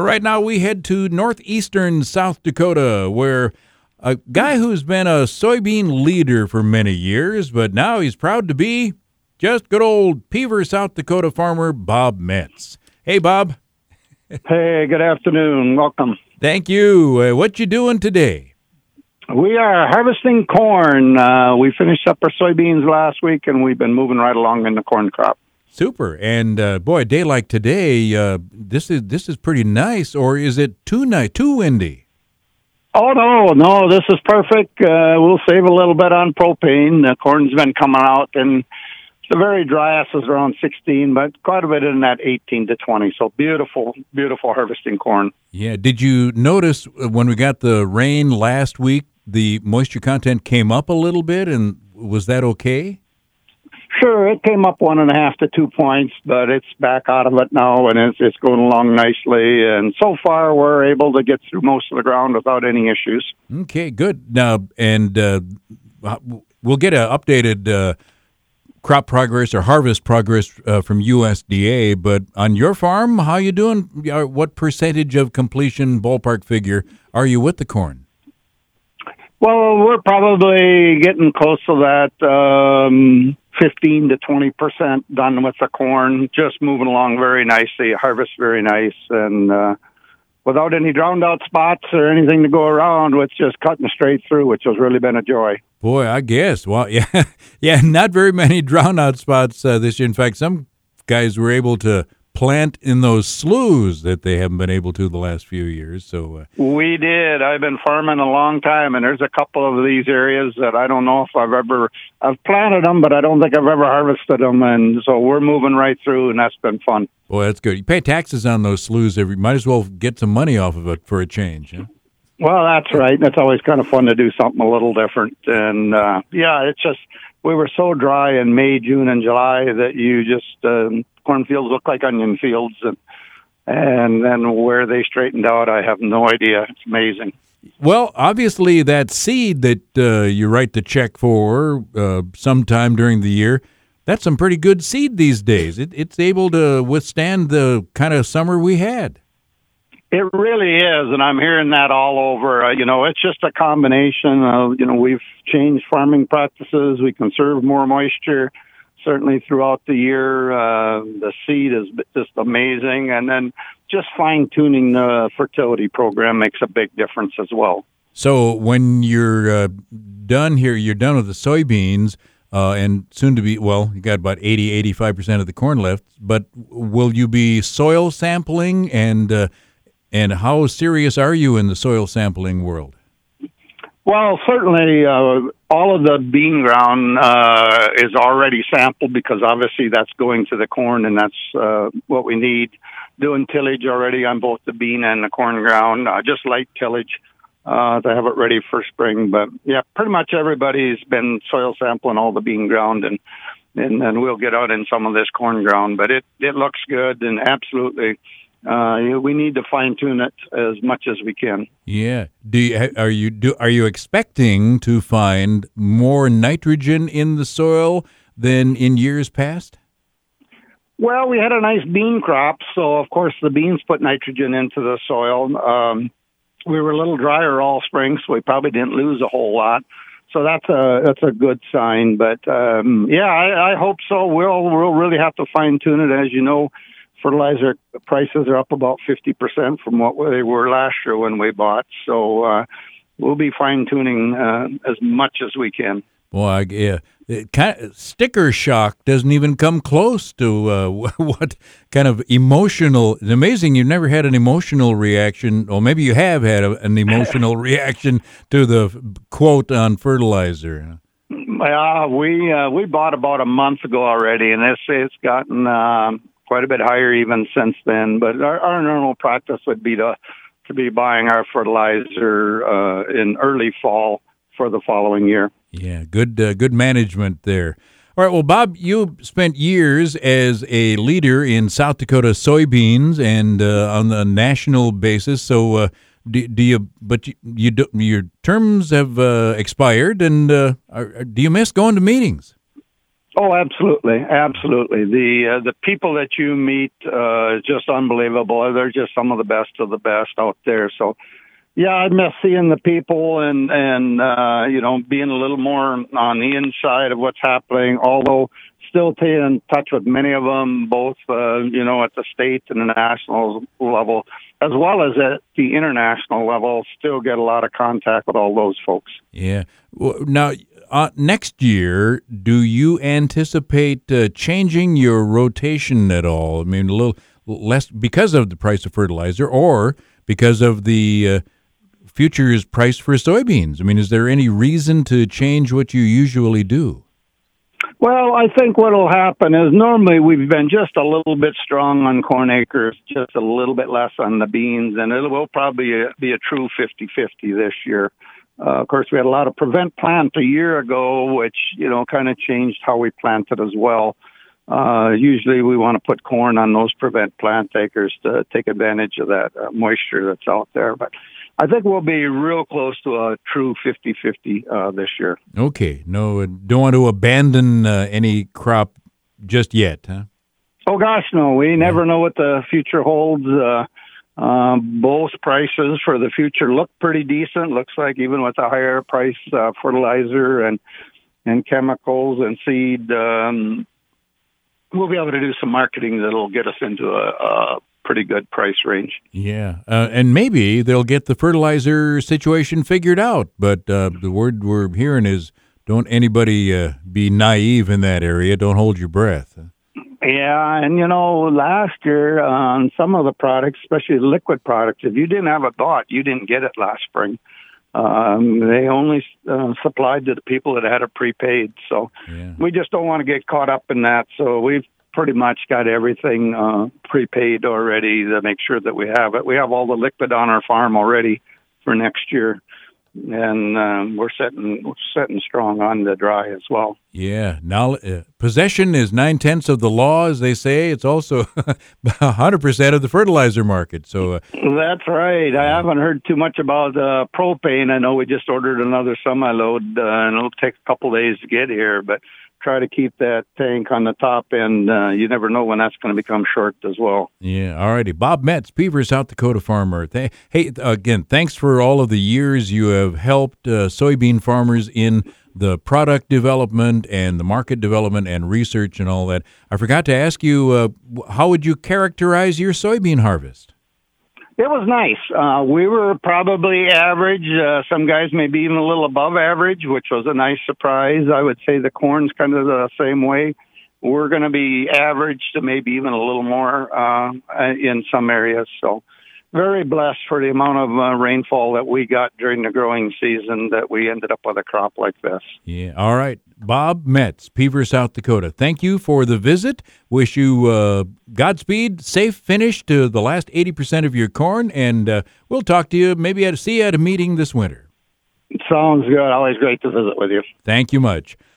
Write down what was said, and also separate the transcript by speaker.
Speaker 1: Right now, we head to northeastern South Dakota, where a guy who's been a soybean leader for many years, but now he's proud to be just good old Peaver, South Dakota farmer Bob Metz. Hey, Bob.
Speaker 2: Hey, good afternoon. Welcome.
Speaker 1: Thank you. What you doing today?
Speaker 2: We are harvesting corn. We finished up our soybeans last week, and we've been moving right along in the corn crop.
Speaker 1: Super. And boy, a day like today, this is pretty nice, or is it too windy?
Speaker 2: Oh, no, this is perfect. We'll save a little bit on propane. The corn's been coming out, and the very driest is around 16, but quite a bit in that 18 to 20. So beautiful, beautiful harvesting corn.
Speaker 1: Yeah. Did you notice when we got the rain last week, the moisture content came up a little bit, and was that okay?
Speaker 2: Sure, it came up 1.5 to 2 points, but it's back out of it now, and it's going along nicely. And so far, we're able to get through most of the ground without any issues.
Speaker 1: Okay, good. Now, and we'll get an updated crop progress or harvest progress from USDA. But on your farm, how you doing? What percentage of completion ballpark figure are you with the corn?
Speaker 2: Well, we're probably getting close to that 15 to 20% done with the corn, just moving along very nicely, harvest very nice, and without any drowned out spots or anything to go around, with just cutting straight through, which has really been a joy.
Speaker 1: Boy, I guess. Well, yeah, not very many drowned out spots this year. In fact, some guys were able to plant in those sloughs that they haven't been able to the last few years. So
Speaker 2: we did. I've been farming a long time, and there's a couple of these areas that I don't know if I've planted them, but I don't think I've ever harvested them, and so we're moving right through, and that's been fun.
Speaker 1: Boy, that's good. You pay taxes on those sloughs might as well get some money off of it for a change. Huh?
Speaker 2: Well, that's right. That's always kind of fun to do something a little different, and it's just we were so dry in May, June, and July that you just cornfields look like onion fields, and then where they straightened out, I have no idea. It's amazing.
Speaker 1: Well, obviously that seed that you write the check for sometime during the year, that's some pretty good seed these days. It's able to withstand the kind of summer we had.
Speaker 2: It really is, and I'm hearing that all over. It's just a combination of, we've changed farming practices. We conserve more moisture, certainly throughout the year. The seed is just amazing, and then just fine-tuning the fertility program makes a big difference as well.
Speaker 1: So when you're done here, you're done with the soybeans, and soon to be, well, you got about 85% of the corn left, but will you be soil sampling, and how serious are you in the soil sampling world?
Speaker 2: Well, certainly all of the bean ground is already sampled, because obviously that's going to the corn, and that's what we need. Doing tillage already on both the bean and the corn ground, just light tillage to have it ready for spring. But yeah, pretty much everybody's been soil sampling all the bean ground, and we'll get out in some of this corn ground. But it looks good, and absolutely. We need to fine tune it as much as we can.
Speaker 1: Yeah. Are you expecting to find more nitrogen in the soil than in years past?
Speaker 2: Well, we had a nice bean crop, so of course the beans put nitrogen into the soil. We were a little drier all spring, so we probably didn't lose a whole lot. So that's a good sign. But I hope so. We'll really have to fine tune it, as you know. Fertilizer prices are up about 50% from what they were last year when we bought. So we'll be fine-tuning as much as we can.
Speaker 1: Boy, sticker shock doesn't even come close to what kind of emotional. It's amazing you've never had an emotional reaction, or maybe you have had an emotional reaction to the quote on fertilizer.
Speaker 2: Yeah, we bought about a month ago already, and it's gotten quite a bit higher even since then. But our normal practice would be to be buying our fertilizer in early fall for the following year.
Speaker 1: Yeah, good management there. All right, well, Bob, you spent years as a leader in South Dakota soybeans and on the national basis. So your terms have expired, and do you miss going to meetings?
Speaker 2: Oh, absolutely, absolutely. The people that you meet is just unbelievable. They're just some of the best of the best out there. So, yeah, I miss seeing the people and being a little more on the inside of what's happening. Although still staying in touch with many of them, both at the state and the national level, as well as at the international level. Still get a lot of contact with all those folks.
Speaker 1: Yeah. Well, now, next year, do you anticipate changing your rotation at all? I mean, a little less because of the price of fertilizer, or because of the futures price for soybeans? I mean, is there any reason to change what you usually do?
Speaker 2: Well, I think what will happen is normally we've been just a little bit strong on corn acres, just a little bit less on the beans, and it will probably be a true 50-50 this year. Of course, we had a lot of prevent plant a year ago, which, kind of changed how we planted as well. Usually we want to put corn on those prevent plant acres to take advantage of that moisture that's out there. But I think we'll be real close to a true 50-50 this year.
Speaker 1: Okay. No, don't want to abandon any crop just yet, huh?
Speaker 2: Oh, gosh, no. We never know what the future holds. Both prices for the future look pretty decent. Looks like even with a higher price fertilizer and chemicals and seed, we'll be able to do some marketing that'll get us into a pretty good price range.
Speaker 1: Yeah, and maybe they'll get the fertilizer situation figured out. But the word we're hearing is don't anybody be naive in that area. Don't hold your breath.
Speaker 2: Yeah, and last year on some of the products, especially liquid products, if you didn't have a thought, you didn't get it last spring. They only supplied to the people that had it prepaid. So we just don't want to get caught up in that. So we've pretty much got everything prepaid already to make sure that we have it. We have all the liquid on our farm already for next year. And we're setting strong on the dry as well.
Speaker 1: Yeah. Now, possession is 9/10 of the law, as they say. It's also 100% of the fertilizer market. So
Speaker 2: that's right. I haven't heard too much about propane. I know we just ordered another semi-load, and it'll take a couple days to get here. But try to keep that tank on the top end. You never know when that's going to become short as well.
Speaker 1: Yeah, all righty. Bob Metz, Beaver, South Dakota farmer. Hey, again, thanks for all of the years you have helped soybean farmers in the product development and the market development and research and all that. I forgot to ask you, how would you characterize your soybean harvest?
Speaker 2: It was nice. We were probably average. Some guys maybe even a little above average, which was a nice surprise. I would say the corn's kind of the same way. We're going to be average to maybe even a little more in some areas. So very blessed for the amount of rainfall that we got during the growing season that we ended up with a crop like this.
Speaker 1: Yeah. All right. Bob Metz, Beaver, South Dakota. Thank you for the visit. Wish you Godspeed, safe finish to the last 80% of your corn, and we'll talk to you, see you at a meeting this winter.
Speaker 2: Sounds good. Always great to visit with you.
Speaker 1: Thank you much.